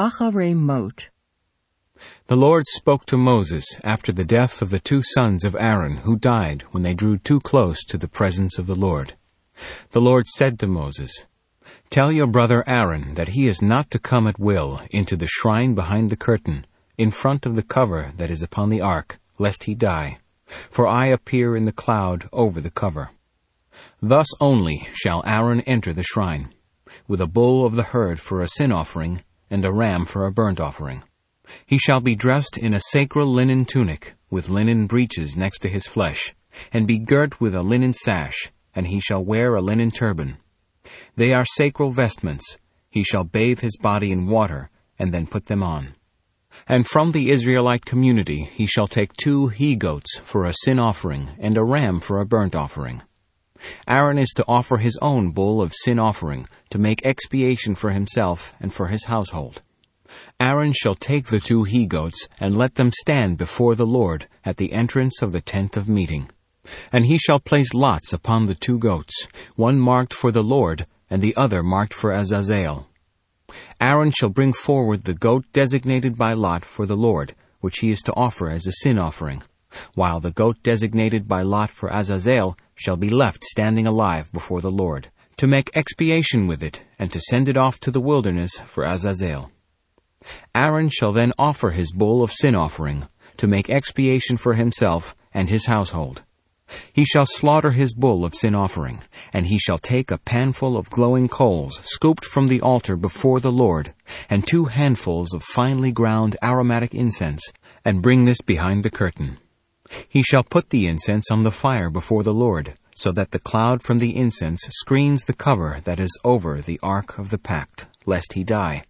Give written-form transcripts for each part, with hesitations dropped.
Acharei Mot. The Lord spoke to Moses after the death of the 2 sons of Aaron who died when they drew too close to the presence of the Lord. The Lord said to Moses, "Tell your brother Aaron that he is not to come at will into the shrine behind the curtain, in front of the cover that is upon the ark, lest he die. For I appear in the cloud over the cover. Thus only shall Aaron enter the shrine, with a bull of the herd for a sin offering, and a ram for a burnt offering. He shall be dressed in a sacred linen tunic, with linen breeches next to his flesh, and be girt with a linen sash, and he shall wear a linen turban. They are sacred vestments. He shall bathe his body in water, and then put them on. And from the Israelite community he shall take 2 he-goats for a sin offering, and a ram for a burnt offering. Aaron is to offer his own bull of sin offering, to make expiation for himself and for his household. Aaron shall take the 2 he-goats, and let them stand before the Lord at the entrance of the tent of meeting. And he shall place lots upon the 2 goats, one marked for the Lord, and the other marked for Azazel. Aaron shall bring forward the goat designated by lot for the Lord, which he is to offer as a sin offering, while the goat designated by lot for Azazel shall be left standing alive before the Lord, to make expiation with it, and to send it off to the wilderness for Azazel. Aaron shall then offer his bull of sin offering, to make expiation for himself and his household. He shall slaughter his bull of sin offering, and he shall take a panful of glowing coals scooped from the altar before the Lord, and 2 handfuls of finely ground aromatic incense, and bring this behind the curtain. He shall put the incense on the fire before the Lord, so that the cloud from the incense screens the cover that is over the ark of the pact, lest he die.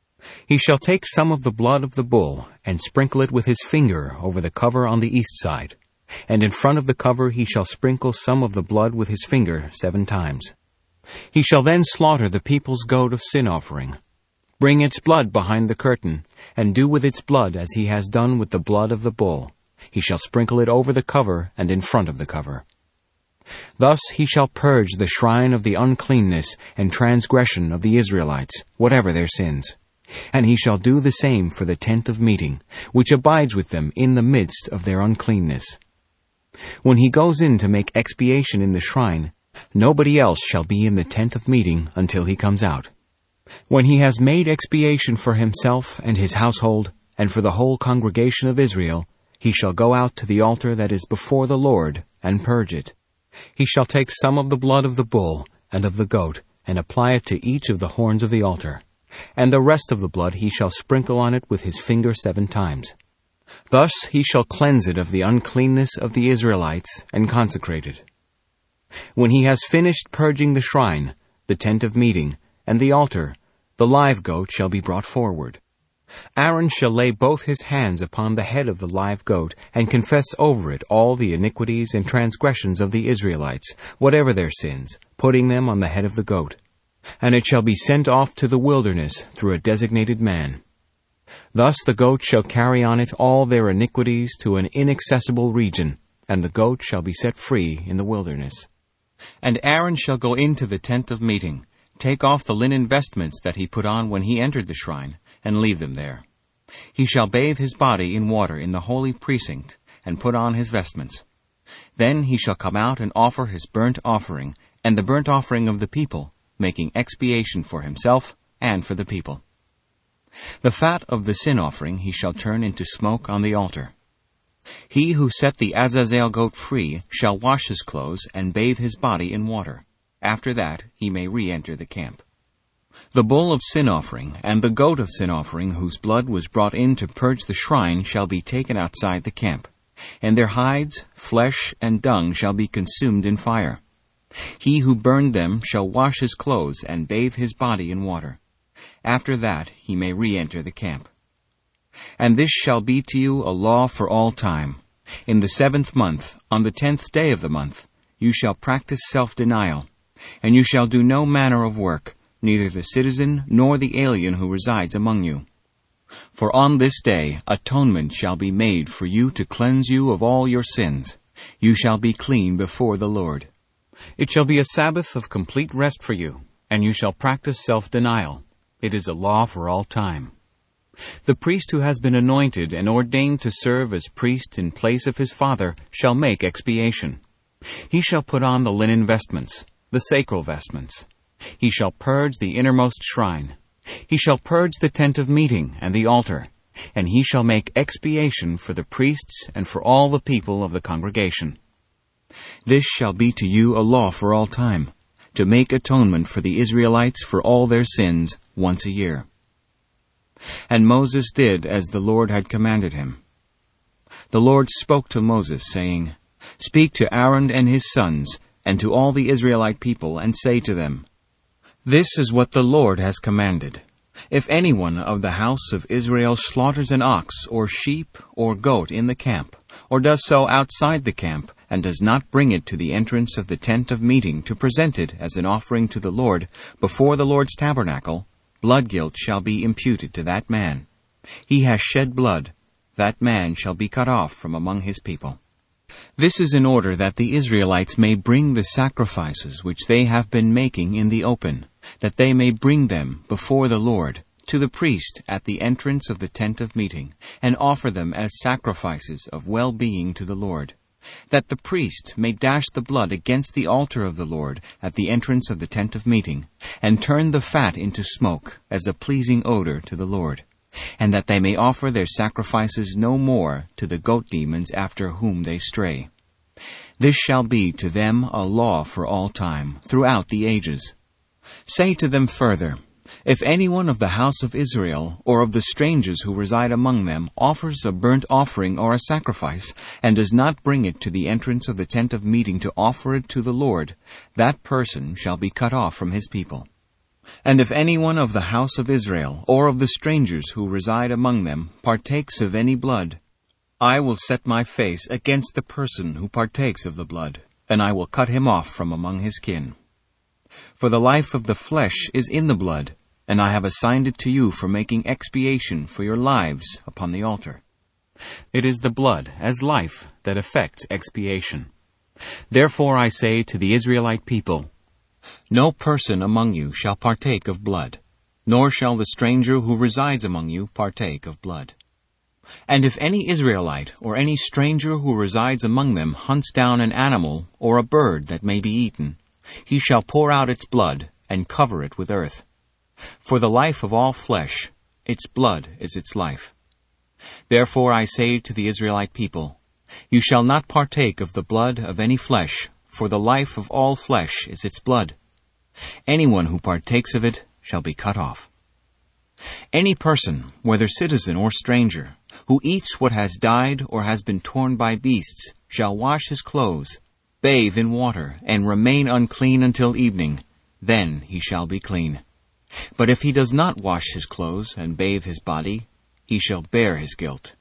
He shall take some of the blood of the bull, and sprinkle it with his finger over the cover on the east side. And in front of the cover he shall sprinkle some of the blood with his finger 7 times. He shall then slaughter the people's goat of sin offering. Bring its blood behind the curtain, and do with its blood as he has done with the blood of the bull. He shall sprinkle it over the cover and in front of the cover. Thus he shall purge the shrine of the uncleanness and transgression of the Israelites, whatever their sins. And he shall do the same for the tent of meeting, which abides with them in the midst of their uncleanness. When he goes in to make expiation in the shrine, nobody else shall be in the tent of meeting until he comes out. When he has made expiation for himself and his household, and for the whole congregation of Israel, he shall go out to the altar that is before the Lord, and purge it. He shall take some of the blood of the bull and of the goat, and apply it to each of the horns of the altar. And the rest of the blood he shall sprinkle on it with his finger 7 times. Thus he shall cleanse it of the uncleanness of the Israelites, and consecrate it. When he has finished purging the shrine, the tent of meeting, and the altar, the live goat shall be brought forward. Aaron shall lay both his hands upon the head of the live goat, and confess over it all the iniquities and transgressions of the Israelites, whatever their sins, putting them on the head of the goat. And it shall be sent off to the wilderness through a designated man. Thus the goat shall carry on it all their iniquities to an inaccessible region, and the goat shall be set free in the wilderness. And Aaron shall go into the tent of meeting, take off the linen vestments that he put on when he entered the shrine, and leave them there. He shall bathe his body in water in the holy precinct, and put on his vestments. Then he shall come out and offer his burnt offering, and the burnt offering of the people, making expiation for himself and for the people. The fat of the sin offering he shall turn into smoke on the altar. He who set the Azazel goat free shall wash his clothes and bathe his body in water. After that he may re-enter the camp. The bull of sin offering and the goat of sin offering whose blood was brought in to purge the shrine shall be taken outside the camp, and their hides, flesh, and dung shall be consumed in fire. He who burned them shall wash his clothes and bathe his body in water. After that he may re-enter the camp. And this shall be to you a law for all time. In the 7th month, on the 10th day of the month, you shall practice self-denial, and you shall do no manner of work, neither the citizen nor the alien who resides among you. For on this day atonement shall be made for you to cleanse you of all your sins. You shall be clean before the Lord. It shall be a Sabbath of complete rest for you, and you shall practice self-denial. It is a law for all time. The priest who has been anointed and ordained to serve as priest in place of his father shall make expiation. He shall put on the linen vestments, the sacral vestments. He shall purge the innermost shrine. He shall purge the tent of meeting and the altar, and he shall make expiation for the priests and for all the people of the congregation. This shall be to you a law for all time, to make atonement for the Israelites for all their sins once a year. And Moses did as the Lord had commanded him. The Lord spoke to Moses, saying, Speak to Aaron and his sons, and to all the Israelite people, and say to them, This is what the Lord has commanded. If anyone of the house of Israel slaughters an ox or sheep or goat in the camp, or does so outside the camp, and does not bring it to the entrance of the tent of meeting to present it as an offering to the Lord before the Lord's tabernacle, blood guilt shall be imputed to that man. He has shed blood. That man shall be cut off from among his people. This is in order that the Israelites may bring the sacrifices which they have been making in the open, that they may bring them before the Lord, to the priest at the entrance of the tent of meeting, and offer them as sacrifices of well-being to the Lord, that the priest may dash the blood against the altar of the Lord at the entrance of the tent of meeting, and turn the fat into smoke as a pleasing odor to the Lord, and that they may offer their sacrifices no more to the goat demons after whom they stray. This shall be to them a law for all time, throughout the ages. Say to them further, If anyone of the house of Israel, or of the strangers who reside among them, offers a burnt offering or a sacrifice, and does not bring it to the entrance of the tent of meeting to offer it to the Lord, that person shall be cut off from his people. And if anyone of the house of Israel, or of the strangers who reside among them, partakes of any blood, I will set my face against the person who partakes of the blood, and I will cut him off from among his kin. For the life of the flesh is in the blood, and I have assigned it to you for making expiation for your lives upon the altar. It is the blood, as life, that effects expiation. Therefore I say to the Israelite people, No person among you shall partake of blood, nor shall the stranger who resides among you partake of blood. And if any Israelite or any stranger who resides among them hunts down an animal or a bird that may be eaten, he shall pour out its blood and cover it with earth. For the life of all flesh, its blood is its life. Therefore I say to the Israelite people, You shall not partake of the blood of any flesh, for the life of all flesh is its blood. Anyone who partakes of it shall be cut off. Any person, whether citizen or stranger, who eats what has died or has been torn by beasts, shall wash his clothes, bathe in water, and remain unclean until evening. Then he shall be clean. But if he does not wash his clothes and bathe his body, he shall bear his guilt.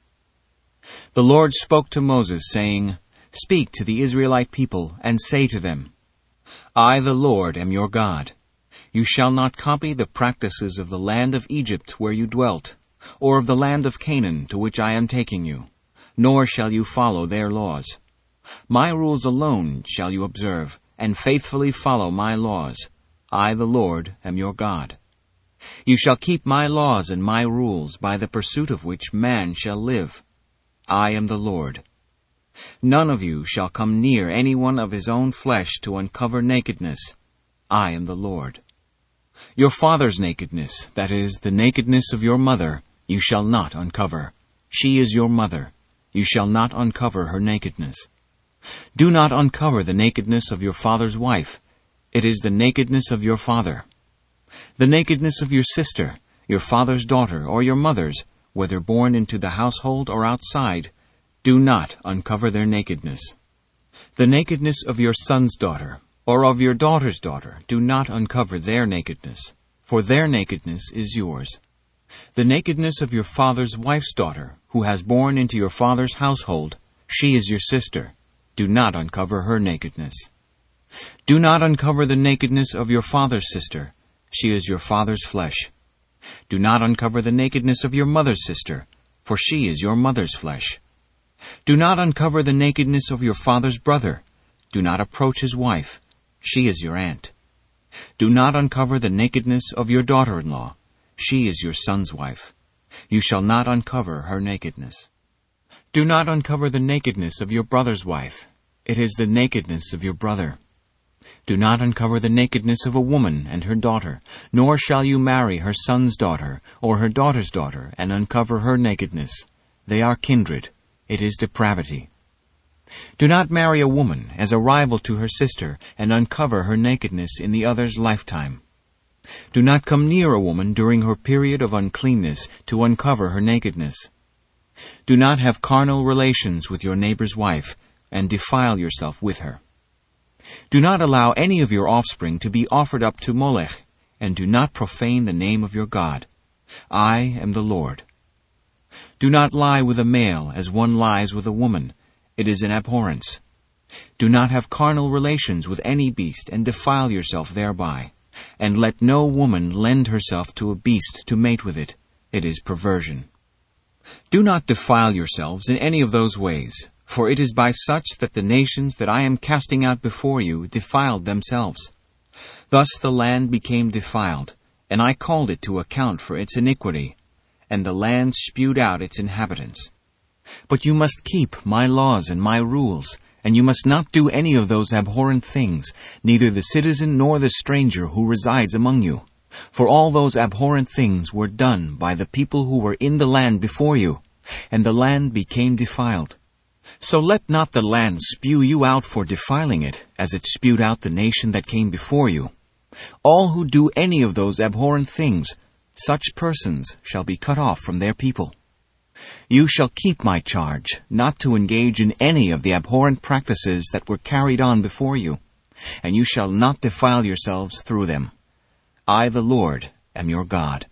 The Lord spoke to Moses, saying, Speak to the Israelite people, and say to them, I, the Lord, am your God. You shall not copy the practices of the land of Egypt where you dwelt, or of the land of Canaan to which I am taking you, nor shall you follow their laws. My rules alone shall you observe, and faithfully follow my laws. I, the Lord, am your God. You shall keep my laws and my rules, by the pursuit of which man shall live. I am the Lord. None of you shall come near any one of his own flesh to uncover nakedness. I am the Lord. Your father's nakedness, that is, the nakedness of your mother, you shall not uncover. She is your mother. You shall not uncover her nakedness. Do not uncover the nakedness of your father's wife. It is the nakedness of your father. The nakedness of your sister, your father's daughter, or your mother's, whether born into the household or outside, do not uncover their nakedness. The nakedness of your son's daughter, or of your daughter's daughter, do not uncover their nakedness, for their nakedness is yours. The nakedness of your father's wife's daughter, who has born into your father's household, she is your sister. Do not uncover her nakedness. Do not uncover the nakedness of your father's sister. She is your father's flesh. Do not uncover the nakedness of your mother's sister, for she is your mother's flesh. Do not uncover the nakedness of your father's brother. Do not approach his wife. She is your aunt. Do not uncover the nakedness of your daughter-in-law. She is your son's wife. You shall not uncover her nakedness. Do not uncover the nakedness of your brother's wife. It is the nakedness of your brother. Do not uncover the nakedness of a woman and her daughter, nor shall you marry her son's daughter or her daughter's daughter and uncover her nakedness. They are kindred. It is depravity. Do not marry a woman as a rival to her sister and uncover her nakedness in the other's lifetime. Do not come near a woman during her period of uncleanness to uncover her nakedness. Do not have carnal relations with your neighbor's wife and defile yourself with her. Do not allow any of your offspring to be offered up to Molech, and do not profane the name of your God. I am the Lord. Do not lie with a male as one lies with a woman. It is an abhorrence. Do not have carnal relations with any beast and defile yourself thereby. And let no woman lend herself to a beast to mate with it. It is perversion. Do not defile yourselves in any of those ways, for it is by such that the nations that I am casting out before you defiled themselves. Thus the land became defiled, and I called it to account for its iniquity, and the land spewed out its inhabitants. But you must keep my laws and my rules, and you must not do any of those abhorrent things, neither the citizen nor the stranger who resides among you. For all those abhorrent things were done by the people who were in the land before you, and the land became defiled. So let not the land spew you out for defiling it, as it spewed out the nation that came before you. All who do any of those abhorrent things, such persons shall be cut off from their people. You shall keep my charge, not to engage in any of the abhorrent practices that were carried on before you, and you shall not defile yourselves through them. I, the Lord, am your God.